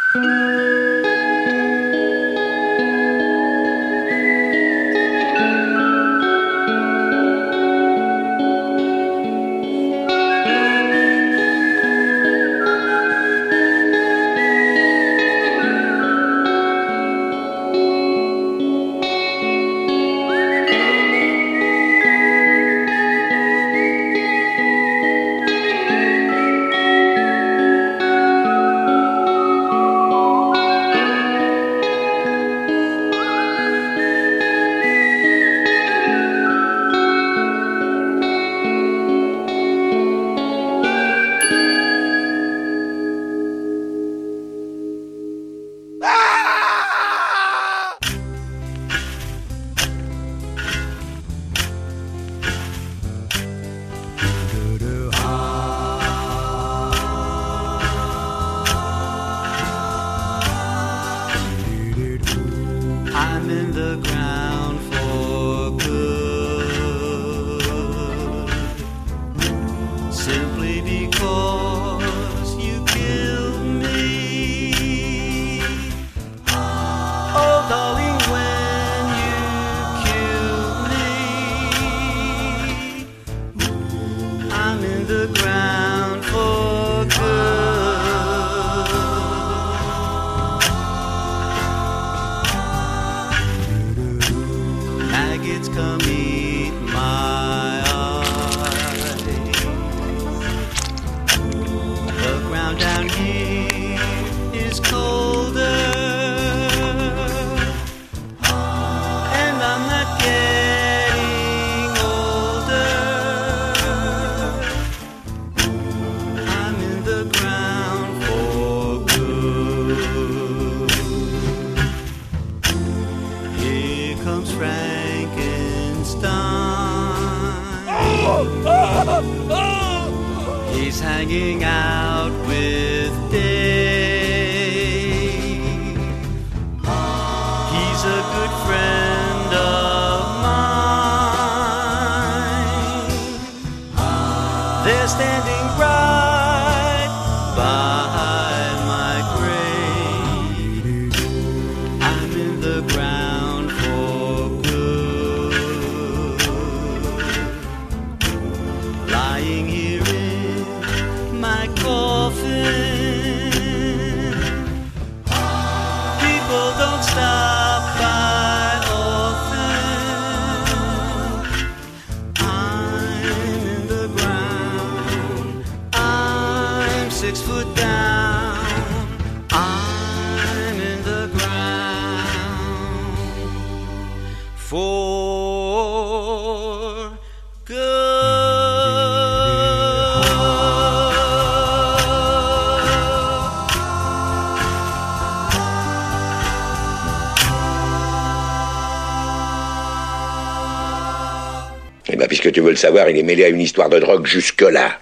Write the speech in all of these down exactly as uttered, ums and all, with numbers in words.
Puisque tu veux le savoir, il est mêlé à une histoire de drogue jusque-là.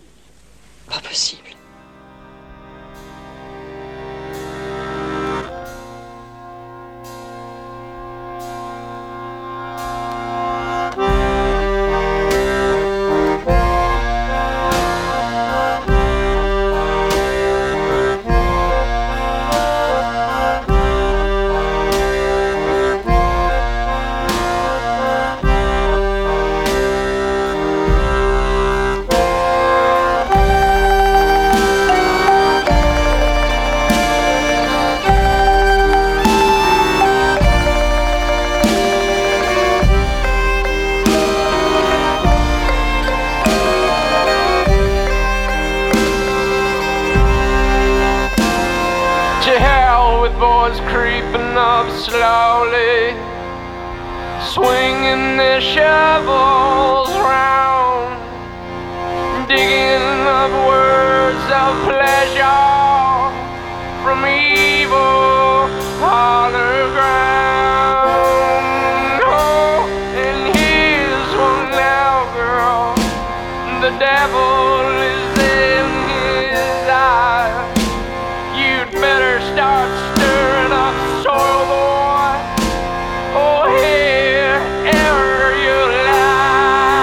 Pas possible.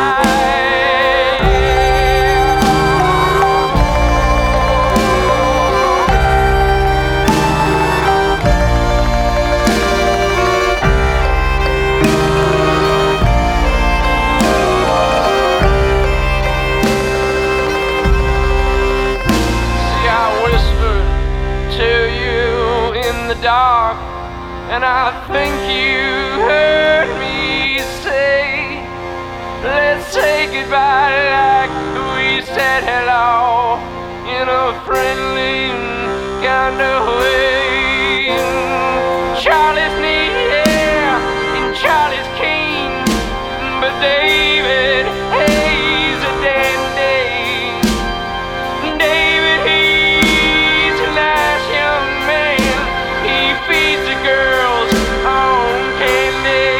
Oh, dark, and I think you heard me say, let's say goodbye like we said hello, in a friendly kind of way. Charlie's neat hair and Charlie's keen, but David, he's a dandy. David, he's a nice young man. He feeds the girls on candy.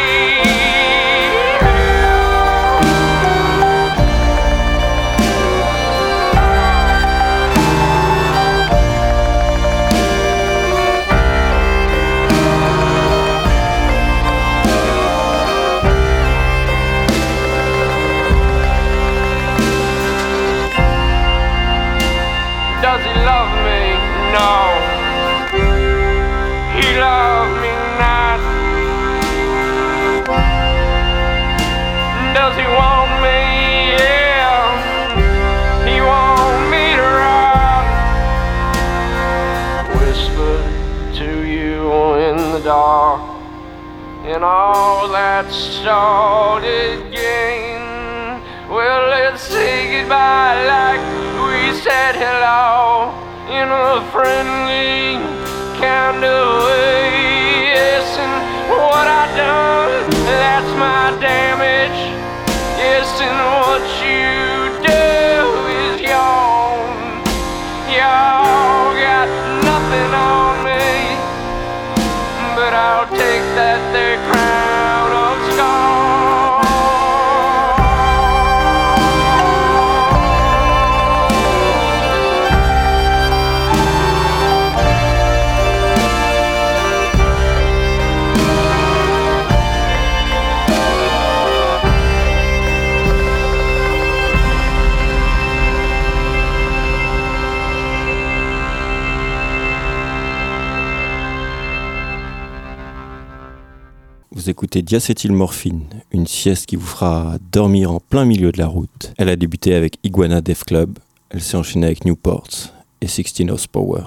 Does he love me? No, he loved me not. Does he want me? Yeah, he want me to rock. Whispered to you in the dark, and all that started again. Well, let's say goodbye like we said hello, in a friendly kind of way. Yes, and what I done, that's my damage. Yes, and what you do is yours. Y'all got nothing on me, but I'll take that there crown of scars. Vous écoutez Diacétylmorphine, une sieste qui vous fera dormir en plein milieu de la route. Elle a débuté avec Iguana Death Club, elle s'est enchaînée avec Newport et sixteen Horsepower.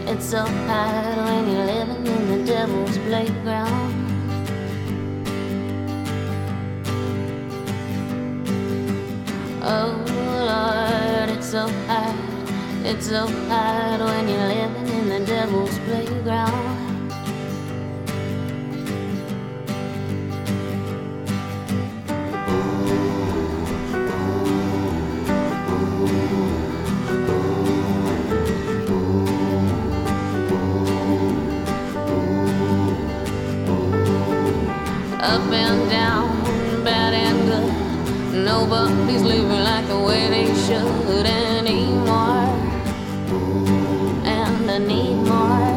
It's so hard when you're living in the devil's playground. Oh Lord, it's so hard, it's so hard when you're living in the devil's playground. Up and down, bad and good, nobody's living like the way they should anymore. And I need more.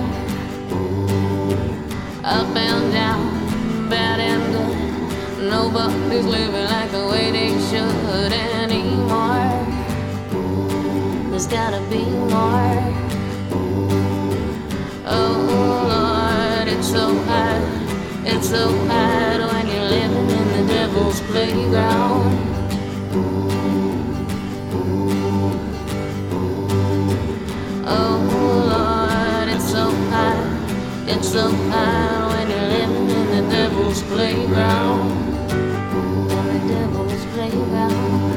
Up and down, bad and good, nobody's living like the way they should anymore. There's gotta be more. Oh Lord, it's so hard, it's so hard when you're living in the devil's playground. Oh Lord, it's so hard, it's so hard when you're living in the devil's playground. In the devil's playground.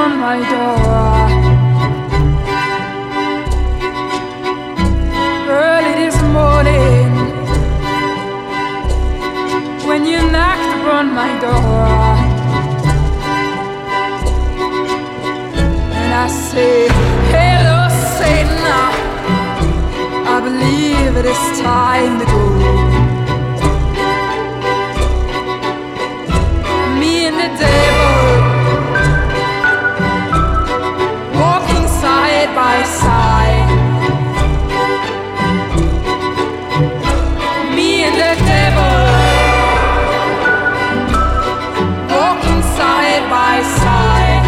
upon my door. Early this morning, when you knocked upon my door, and I say, hello Satan, I believe it is time to go. Me and the devil walking side by side. Me and the devil walking side by side.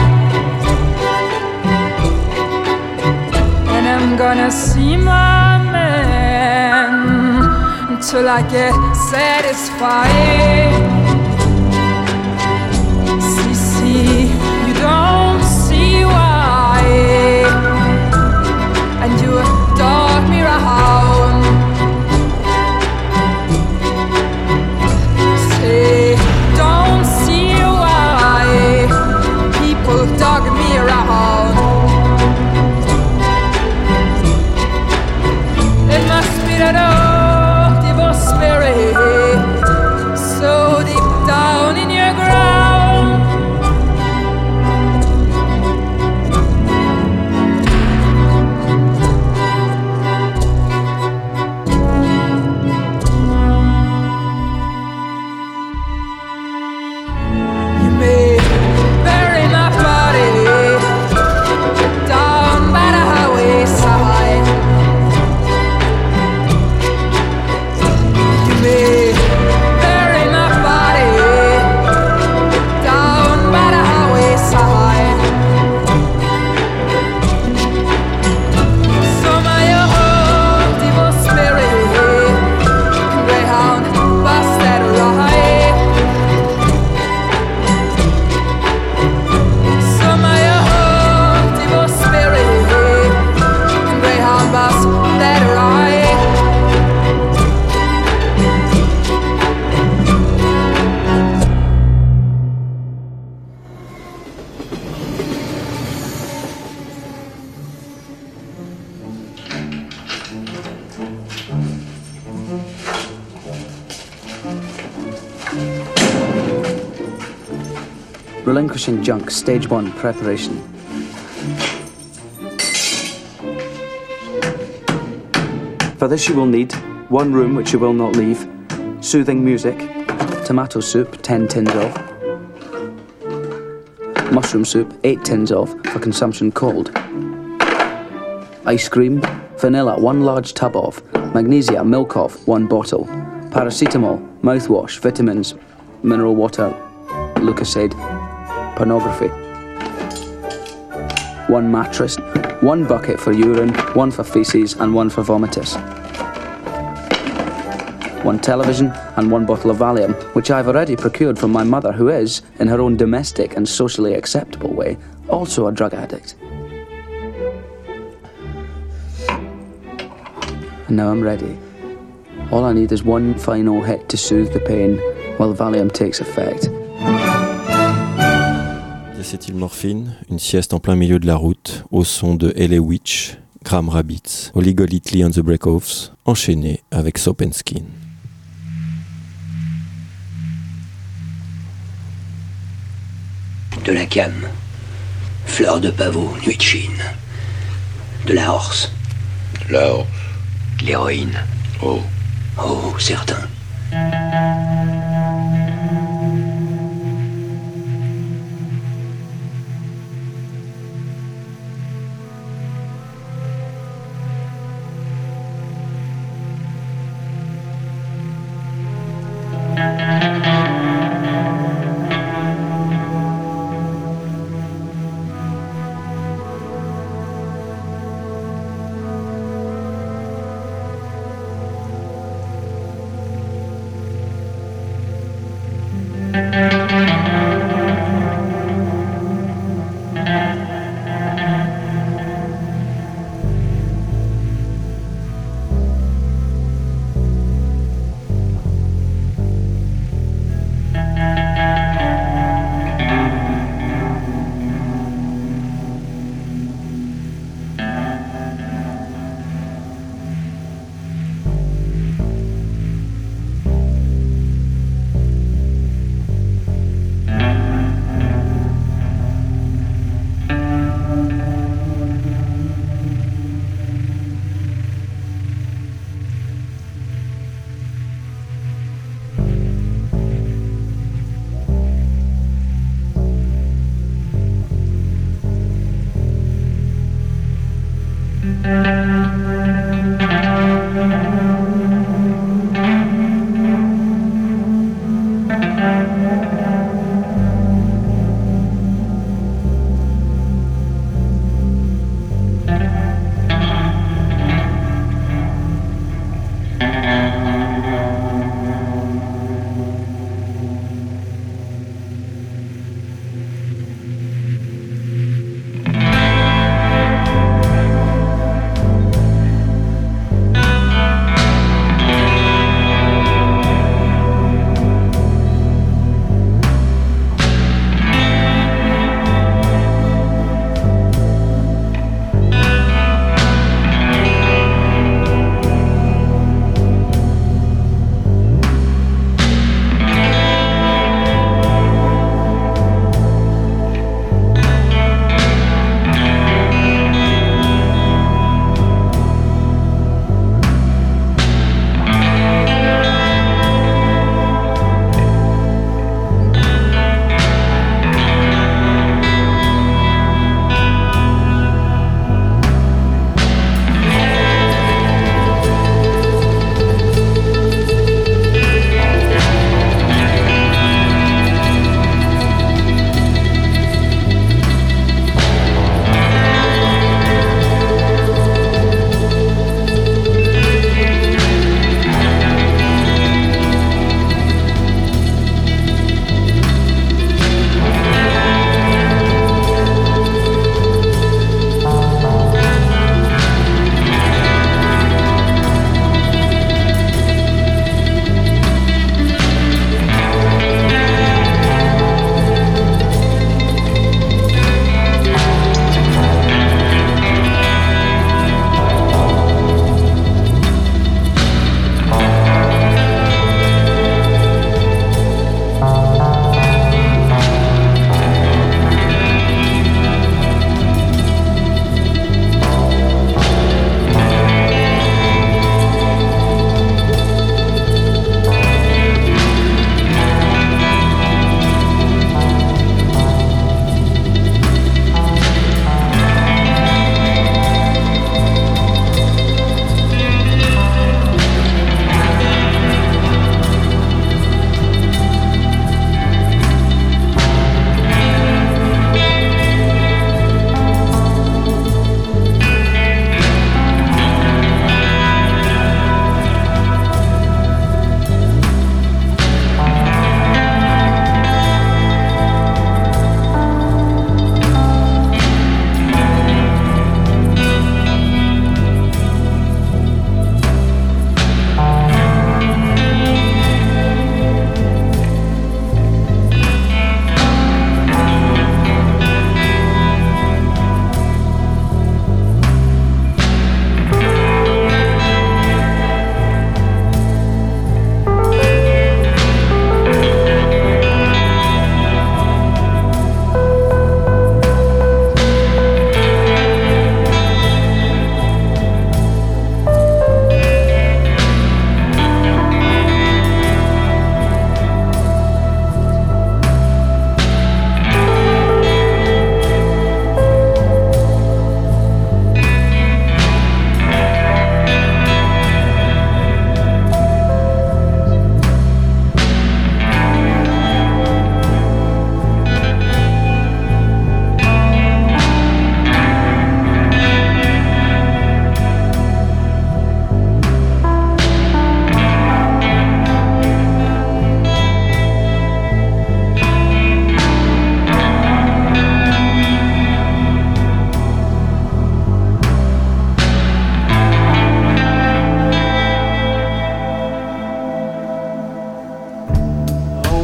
And I'm gonna see my man until I get satisfied. See, see, you don't see why, and you dog me around. Say, don't see why people dog me around. It must be that old evil spirit so deep down in your ground. You may bury my body down by the highway side. You may bury my body down by the highway side. So my old evil spirit can greyhound bust that ride. So my old evil spirit can greyhound bust that ride. Relinquishing junk, stage one, preparation. For this you will need one room which you will not leave, soothing music, tomato soup, ten tins of, mushroom soup, eight tins of, for consumption cold, ice cream, vanilla, one large tub of, magnesia, milk of, one bottle, paracetamol, mouthwash, vitamins, mineral water, Lucozade, pornography, one mattress, one bucket for urine, one for feces and one for vomitus, one television and one bottle of Valium, which I've already procured from my mother, who is, in her own domestic and socially acceptable way, also a drug addict. And now I'm ready. All I need is one final hit to soothe the pain while Valium takes effect. Acétylmorphine, une sieste en plein milieu de la route, au son de L A Witch, Graham Rabbits, Holly Golightly and the Breakoffs, enchaîné avec Soap and Skin. De la cam, fleur de pavot, nuit de Chine, de la horse, De la horse. de l'héroïne, Oh. oh, certain.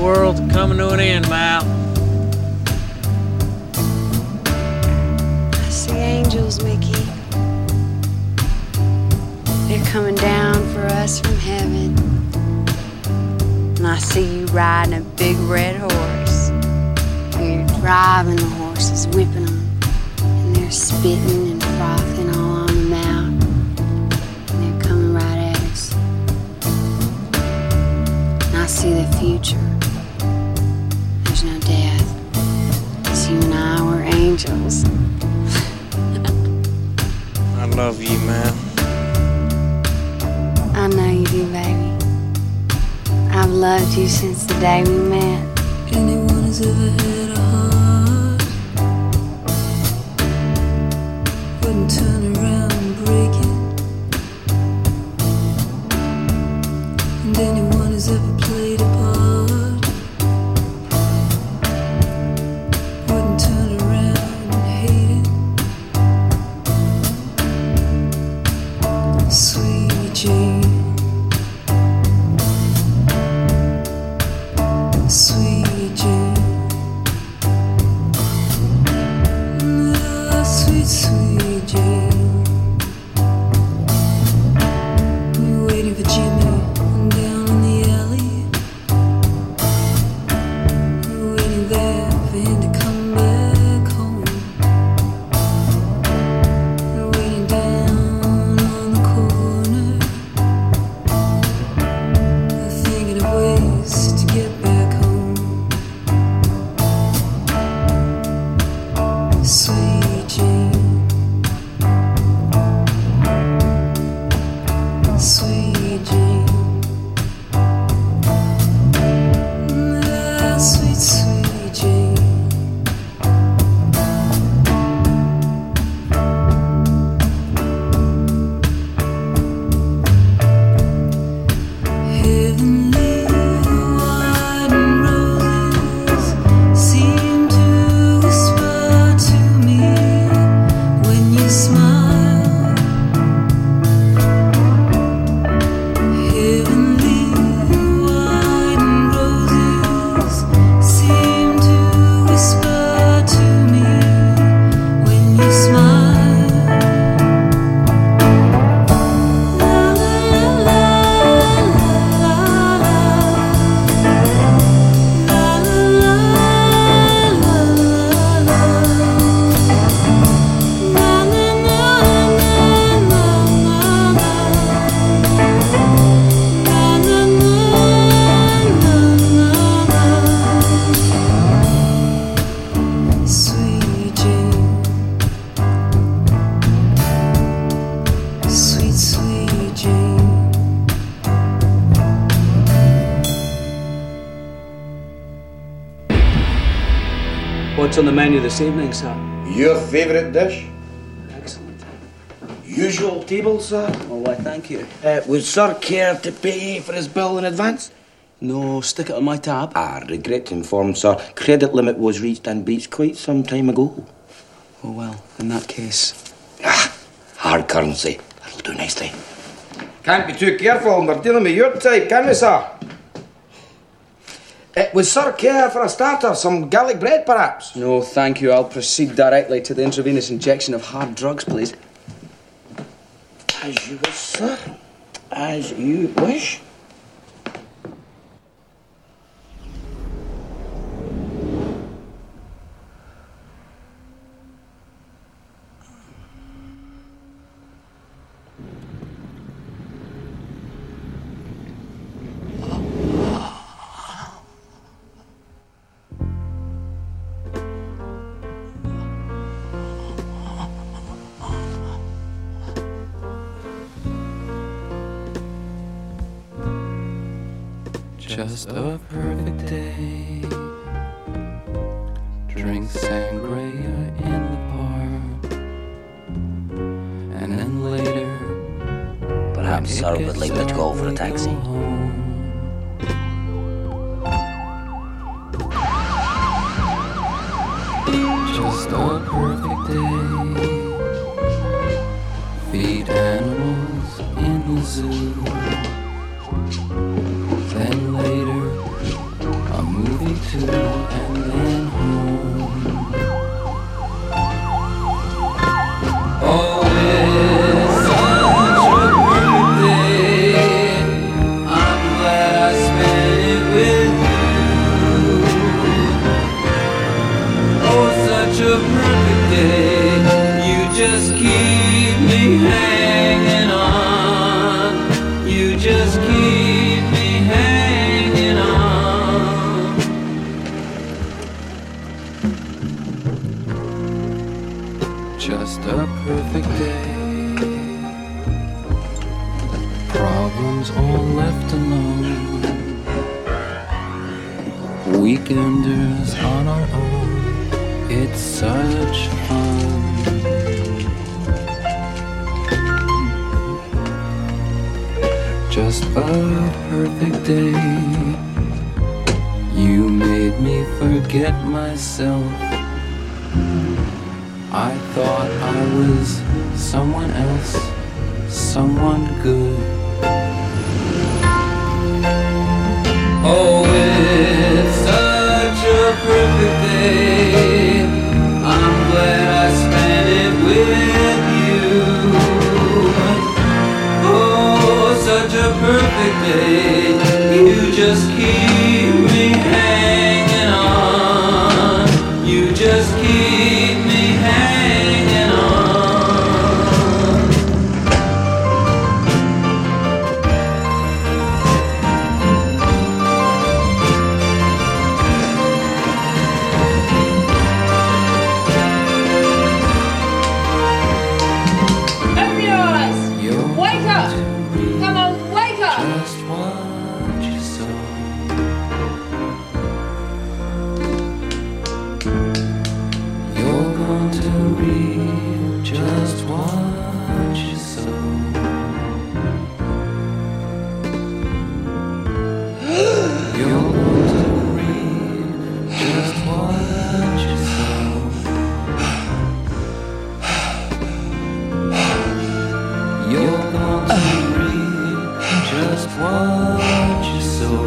world's coming to an end, Mal. I see angels, Mickey. They're coming down for us from heaven. And I see you riding a big red horse. And you're driving the horses, whipping them. And they're spitting and frothing all on the mount. And they're coming right at us. And I see the future. There's no death. 'Cause you and I were angels. I love you, man. I know you do, baby. I've loved you since the day we met. Anyone who's ever had a heart wouldn't turn around and break it. And anyone who's ever played a part wouldn't turn around and hate it. Sweet Jane. Sweet Jane, oh, sweet, sweet Jane. You're waiting for Jimmy down in the alley. You're waiting there for him to come back home. You're waiting down on the corner. You're thinking of ways to get back. Sweet Jane, sweet Jane, ah, sweet, sweet Jane. Heavenly white roses seem to whisper to me when you smile. Heavenly white roses seem to whisper to me when you smile. La la la Sweet Jane, sweet, sweet Jane. What's on the menu this evening, sir? Your favourite dish? Excellent. Usual table, sir? Oh, why, thank you. Uh, would sir care to pay for his bill in advance? No, stick it on my tab. I regret to inform, sir, credit limit was reached and beats quite some time ago. Oh, well, in that case. Ah, hard currency. That'll do nicely. Can't be too careful when we're dealing with your type, can we, sir? Uh, would sir care for a starter, some garlic bread, perhaps? No, thank you. I'll proceed directly to the intravenous injection of hard drugs, please. As you wish, sir. As you wish. Just a perfect day. Drink sangria in the park. And then later, Perhaps sir would like me to call for a taxi. Just a perfect day. Feed animals in the zoo. Then later, a movie. weekenders on our own. It's such fun. Just a perfect day. You made me forget myself. I thought I was someone else, someone good. Oh, it's such a perfect day. I'm glad I spent it with you. Oh, such a perfect day. You just keep me hanging on. You just keep me hanging on. Open your eyes. Wake up. Come on, wake up. Just what you saw. You're going to read just what you saw. You're going to read just what you saw. You're going to read just what you saw.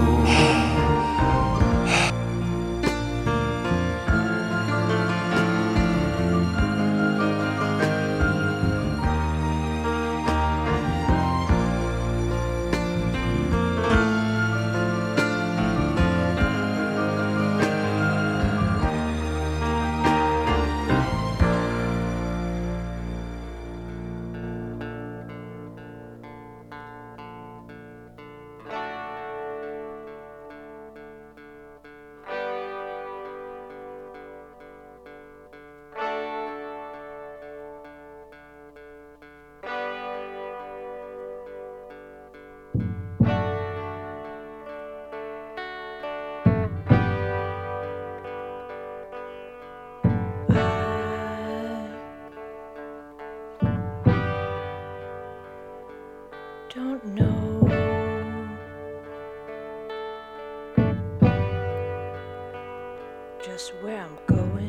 Don't know just where I'm going.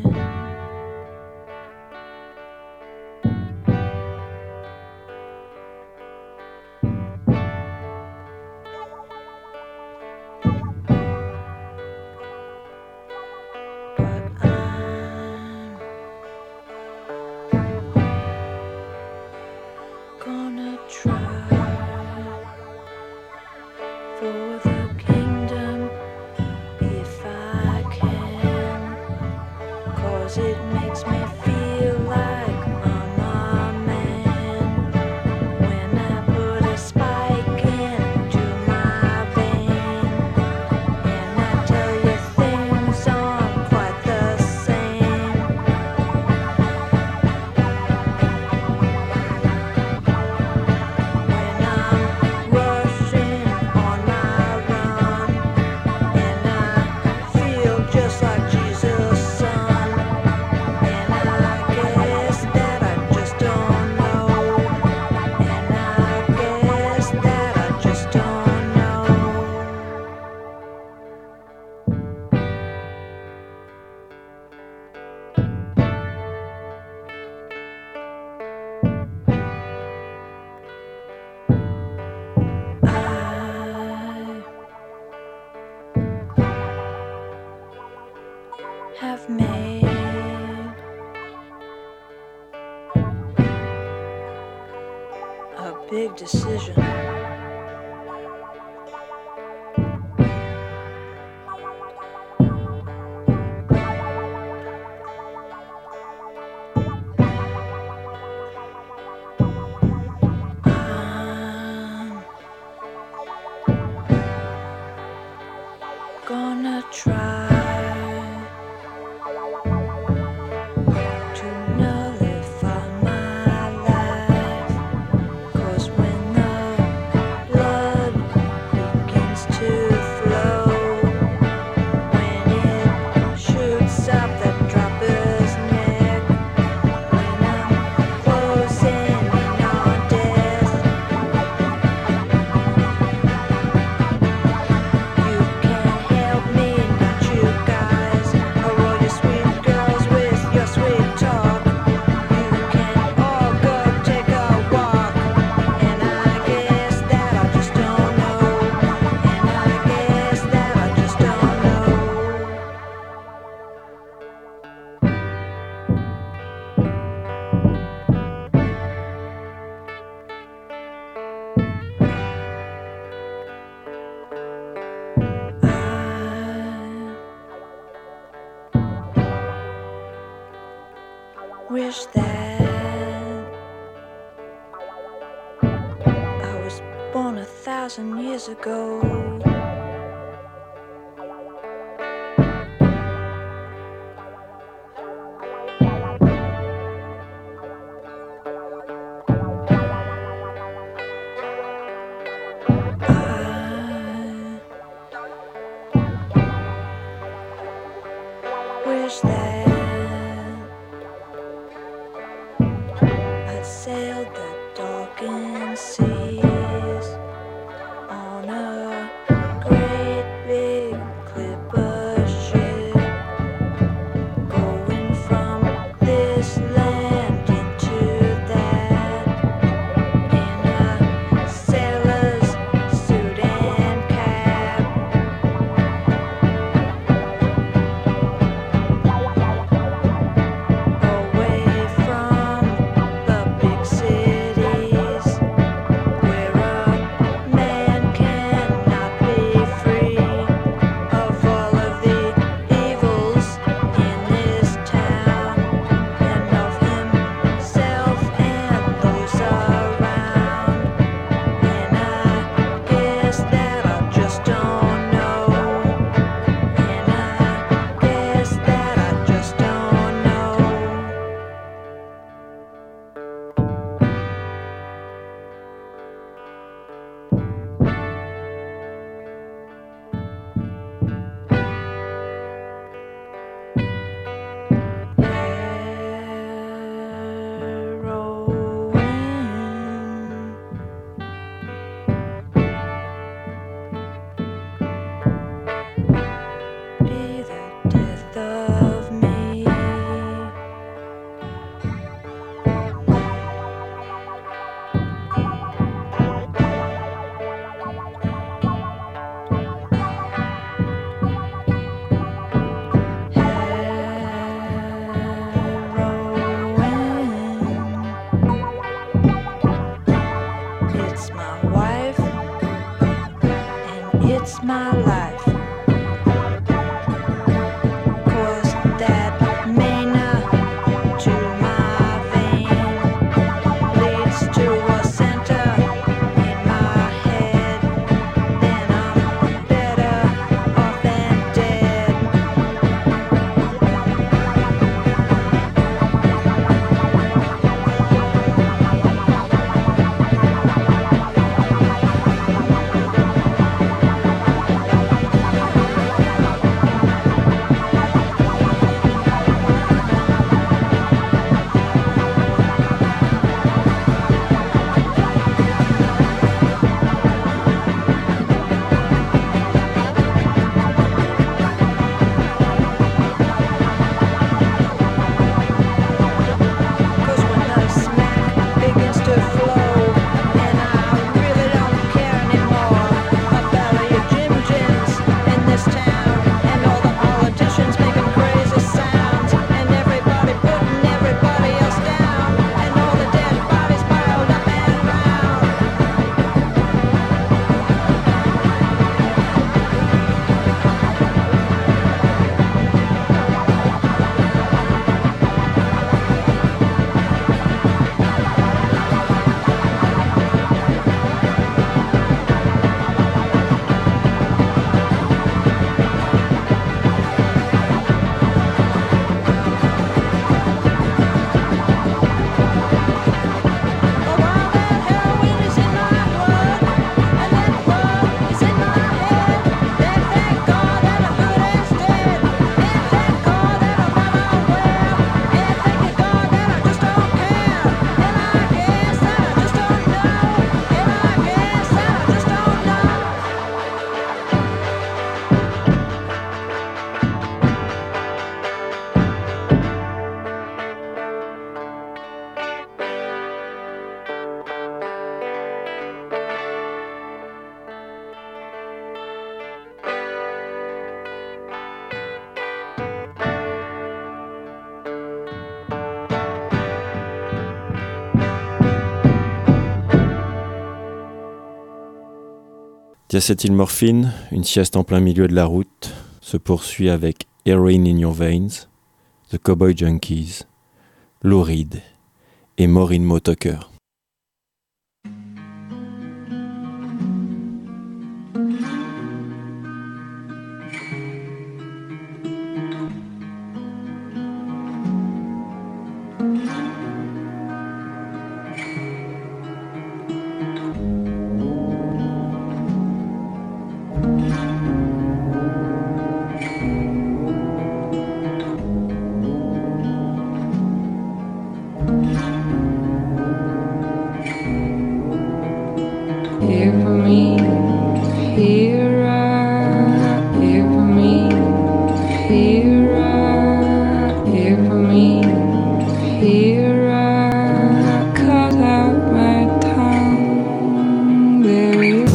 But I'm gonna try for the kingdom if I can, 'cause it makes me feel like I'm a man when I put a spike into my vein and I tell you things aren't quite the same. When I'm rushing on my run and I feel just like Jesus' son, and I guess that I just don't know, and I guess that I just don't know. I have made a big decision. I'm gonna try to nullify my life, 'cause when the blood begins to flow, when it wish that I was born a thousand years ago. Wish that I'd sailed the darkened seas on a great big clipper ship, going from this land into that in a sailor's suit and cap. Away from the big cities where a man cannot be free of all of the evils in this town and of himself and those around. And I guess that I just don't know. And I guess that I just don't know. Heroin be the death of me. Heroin, it's my wife and it's my life. 'Cause that mana to my vein leads to a center in my head. Then I'm better off than dead. Diacétylmorphine, une sieste en plein milieu de la route, se poursuit avec Heroin in Your Veins, The Cowboy Junkies, Lou Reed et Maureen Mo Tucker. Here for me, here I, here for me, here I, here for me, here I cut out my tongue. There is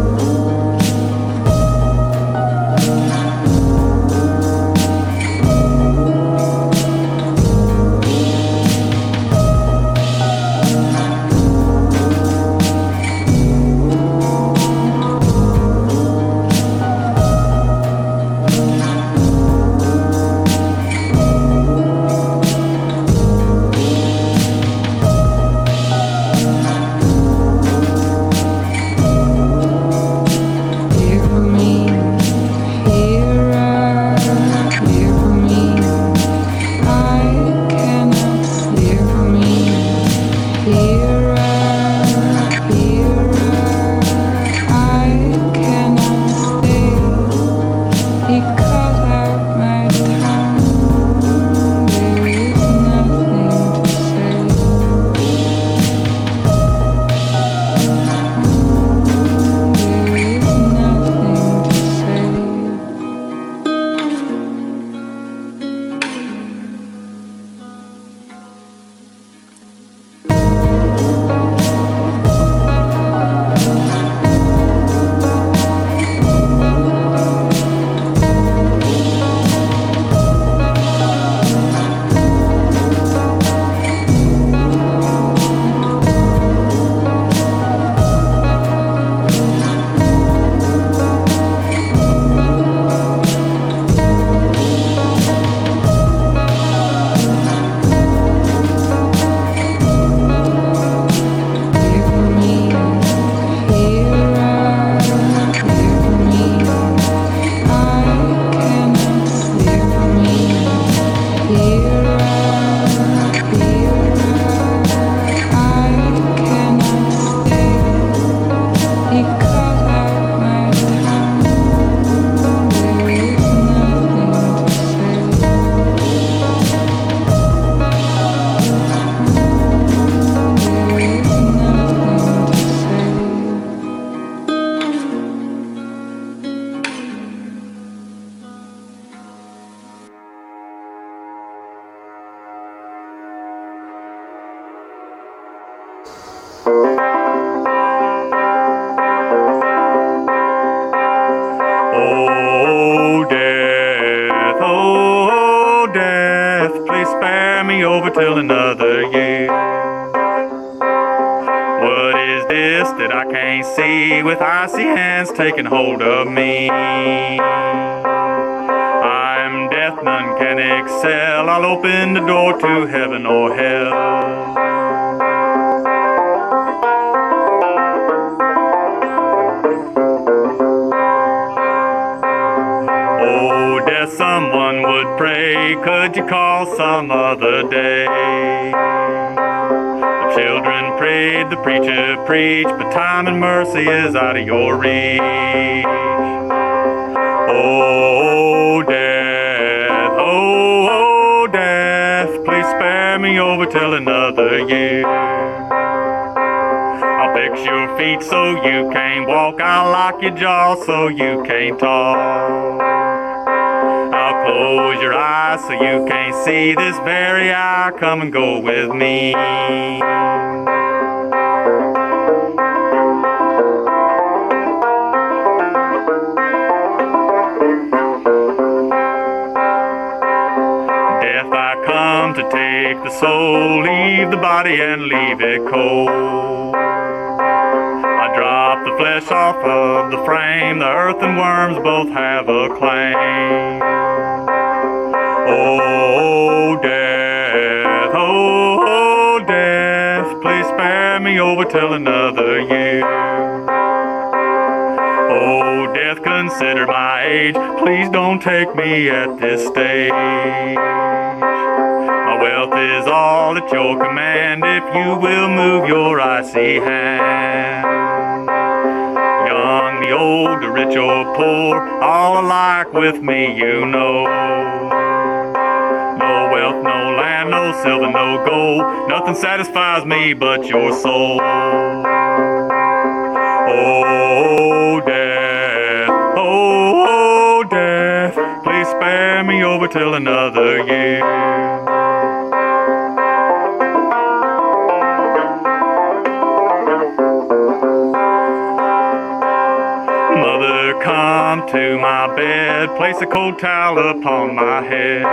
Oh, death, oh, death, please spare me over till another year. What is this that I can't see with icy hands taking hold of me? I'm death, none can excel. I'll open the door to heaven or hell. Someone would pray, could you call some other day? The children prayed, the preacher preached, but time and mercy is out of your reach. Oh, death, oh, oh, death, please spare me over till another year. I'll fix your feet so you can't walk, I'll lock your jaw so you can't talk. Close your eyes so you can't see this very hour. Come and go with me. Death, I come to take the soul, leave the body and leave it cold. I drop the flesh off of the frame, the earth and worms both have a claim. Oh, death, oh, till another year. Oh, death, consider my age. Please don't take me at this stage. My wealth is all at your command if you will move your icy hand. Young, the old, the rich or poor, all alike with me, you know. No wealth, no land, no silver, no gold. Nothing satisfies me but your soul. Oh, death, oh, oh, death, please spare me over till another year. Mother, come to my bed, place a cold towel upon my head.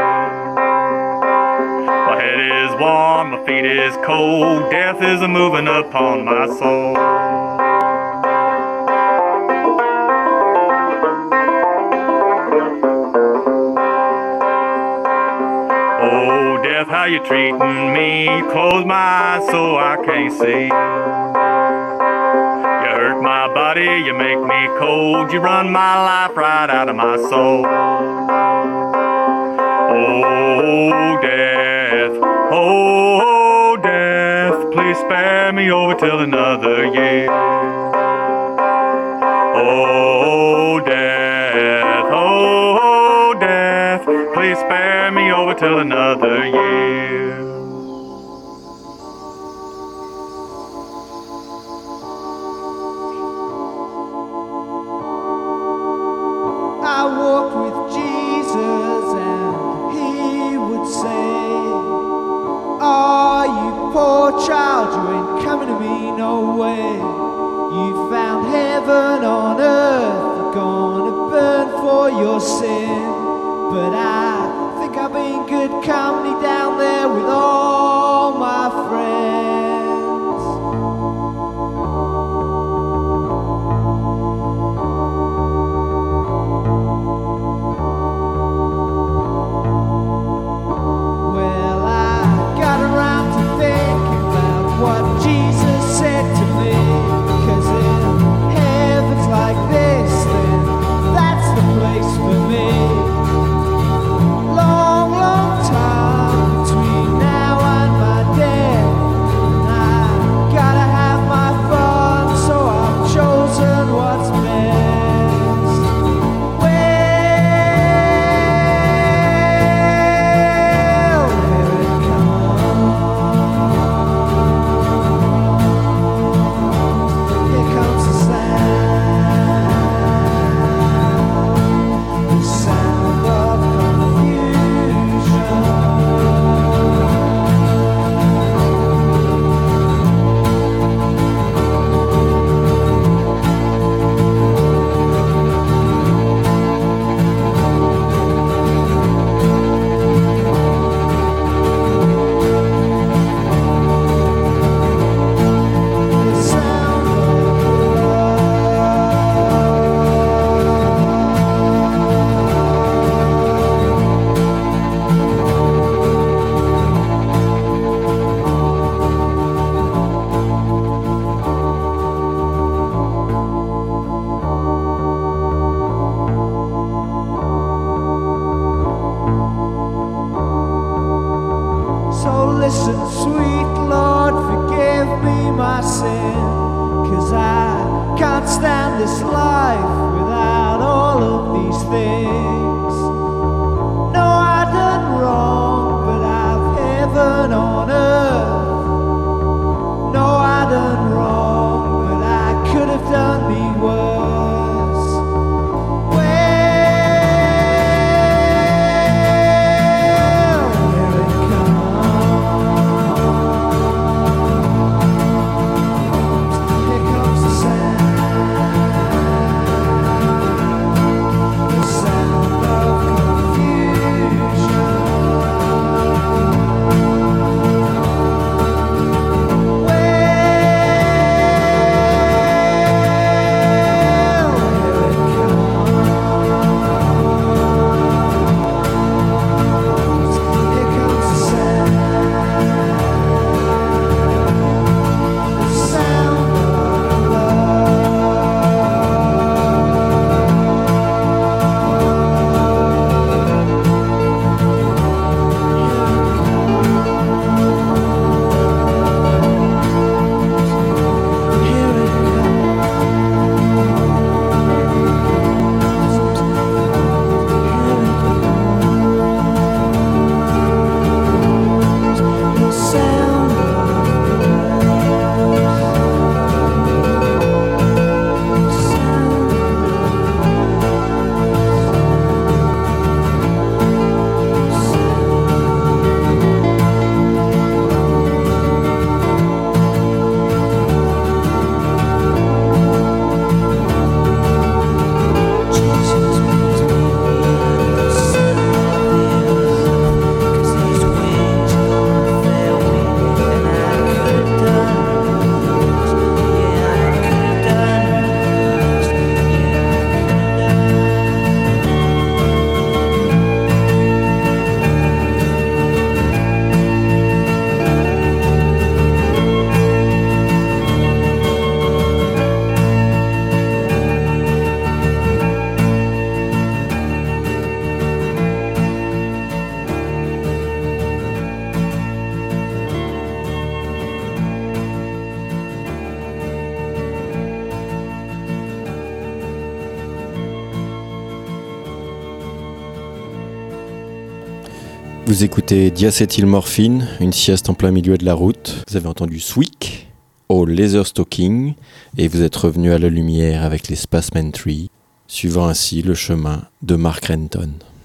My head is warm, my feet is cold, death is a moving upon my soul. Oh, death, how you treating me? Close my eyes so I can't see. You hurt my body, you make me cold, you run my life right out of my soul. Oh, death, oh, death, please spare me over till another year. Oh, death, oh, death, please spare me over till another year. I walked with Jesus and he would say, oh, you poor child, you ain't coming to me no way. You found heaven on earth, you're gonna burn for your sin. But I think I've been good company down there with all my friends. Well, I got around to thinking about what Jesus said to me. 'Cause if heaven's like this, then that's the place for me. Long, long time between now and my death, and I gotta have my fun, so I've chosen what's best. Well, here it comes. Here comes the sound, the sound of So listen, sweet Lord, forgive me my sin, 'cause I can't stand this life without all of these things. No, I done wrong, but I've heaven on earth. No, I done wrong, but I could have done me worse. Well, here it comes. Here comes the sound. Vous écoutez Diacétylmorphine, une sieste en plein milieu de la route. Vous avez entendu Sweek, au Laser Stalking, et vous êtes revenu à la lumière avec les Spaceman Tree, suivant ainsi le chemin de Mark Renton.